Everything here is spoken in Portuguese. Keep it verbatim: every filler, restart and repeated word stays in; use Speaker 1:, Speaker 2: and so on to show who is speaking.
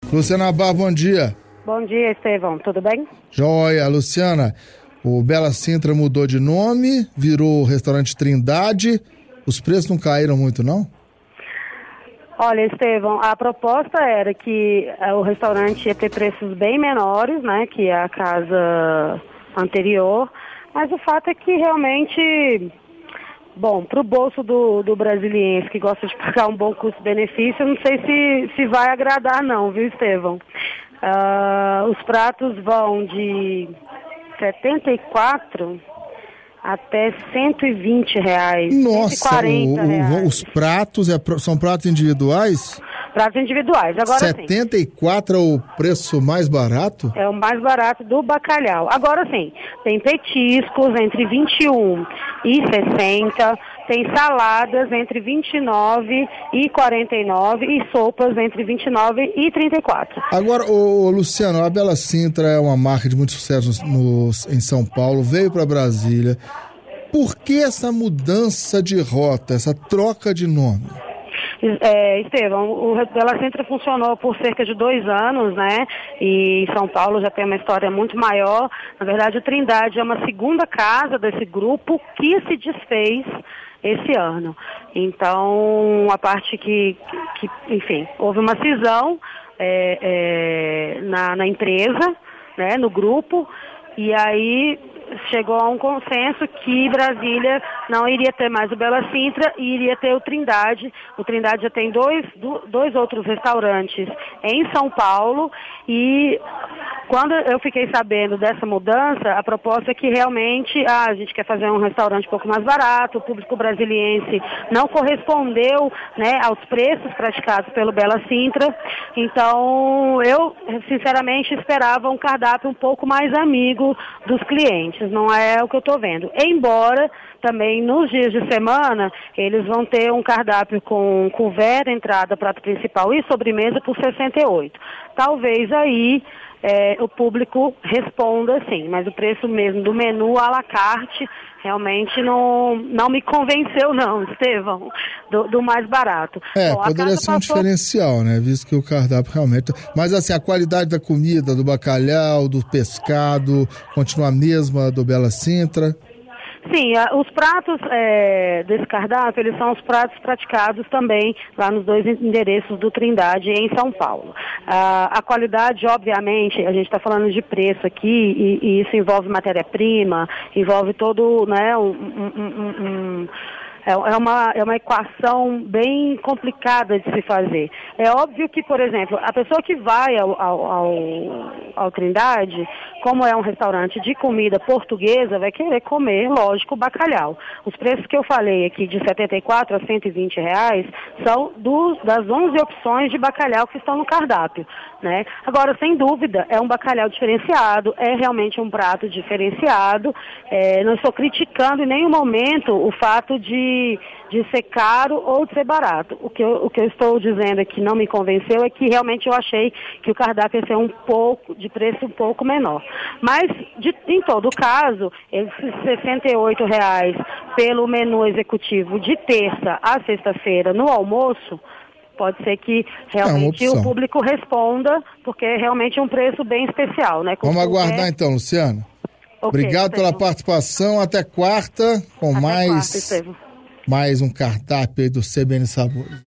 Speaker 1: Luciana Barra, bom dia.
Speaker 2: Bom dia, Estevão. Tudo bem?
Speaker 1: Joia. Luciana, o Bela Sintra mudou de nome, virou o restaurante Trindade. Os preços não caíram muito, não?
Speaker 2: Olha, Estevão, a proposta era que uh, o restaurante ia ter preços bem menores, né, que a casa anterior, mas o fato é que realmente, bom, para o bolso do, do brasiliense que gosta de pagar um bom custo-benefício, eu não sei se, se vai agradar não, viu, Estevão? Uh, os pratos vão de setenta e quatro até cento e vinte reais.
Speaker 1: Nossa,
Speaker 2: cento e quarenta
Speaker 1: o, o,
Speaker 2: reais.
Speaker 1: Os pratos é, são pratos individuais?
Speaker 2: Pratos individuais. Agora
Speaker 1: setenta e quatro sim. É o preço mais barato?
Speaker 2: É o mais barato do bacalhau. Agora sim, tem petiscos entre vinte e um e sessenta, tem saladas entre vinte e nove e quarenta e nove e sopas entre vinte e nove e trinta e quatro.
Speaker 1: Agora, ô, Luciano, a Bela Sintra é uma marca de muito sucesso no, em São Paulo, veio para Brasília. Por que essa mudança de rota, essa troca de nome?
Speaker 2: É, Estevão, o Bela Sintra funcionou por cerca de dois anos, né? E São Paulo já tem uma história muito maior. Na verdade, o Trindade é uma segunda casa desse grupo que se desfez esse ano. Então, a parte que, que enfim, houve uma cisão é, é, na, na empresa, né, no grupo, e aí chegou a um consenso que Brasília não iria ter mais o Bela Sintra e iria ter o Trindade. O Trindade já tem dois, dois outros restaurantes em São Paulo e quando eu fiquei sabendo dessa mudança, a proposta é que realmente ah, a gente quer fazer um restaurante um pouco mais barato, o público brasiliense não correspondeu, né, aos preços praticados pelo Bela Sintra. Então, eu sinceramente esperava um cardápio um pouco mais amigo dos clientes. Não é o que eu estou vendo. Embora também nos dias de semana eles vão ter um cardápio com couvert, entrada, prato principal e sobremesa por sessenta e oito. Talvez aí é, o público responda sim, mas o preço mesmo do menu à la carte realmente não, não me convenceu não, Estevão, do, do mais barato.
Speaker 1: É,
Speaker 2: Bom,
Speaker 1: poderia ser um passou... diferencial, né? Visto que o cardápio realmente... Mas assim, a qualidade da comida, do bacalhau, do pescado, continua a mesma do Bela Sintra?
Speaker 2: Sim, os pratos é, desse cardápio, eles são os pratos praticados também lá nos dois endereços do Trindade em São Paulo. Ah, a qualidade, obviamente, a gente está falando de preço aqui e, e isso envolve matéria-prima, envolve todo, né, um... um, um, um É uma, é uma equação bem complicada de se fazer. É óbvio que, por exemplo, a pessoa que vai ao, ao, ao, ao Trindade, como é um restaurante de comida portuguesa, vai querer comer, lógico, bacalhau. Os preços que eu falei aqui, de setenta e quatro a cento e vinte reais, são dos, das onze opções de bacalhau que estão no cardápio, né? Agora, sem dúvida, é um bacalhau diferenciado, é realmente um prato diferenciado. É, não estou criticando em nenhum momento o fato de de ser caro ou de ser barato. O que, eu, o que eu estou dizendo aqui não me convenceu é que realmente eu achei que o cardápio ia ser um pouco, de preço um pouco menor. Mas, de, em todo caso, esses sessenta e oito reais pelo menu executivo de terça a sexta-feira no almoço, pode ser que realmente
Speaker 1: é
Speaker 2: o público responda, porque é realmente um preço bem especial, né?
Speaker 1: Vamos aguardar então, Luciano. Okay, obrigado pela participação. Até quarta com
Speaker 2: Até
Speaker 1: mais...
Speaker 2: quarta, Estevão.
Speaker 1: mais um cardápio aí do C B N Sabores.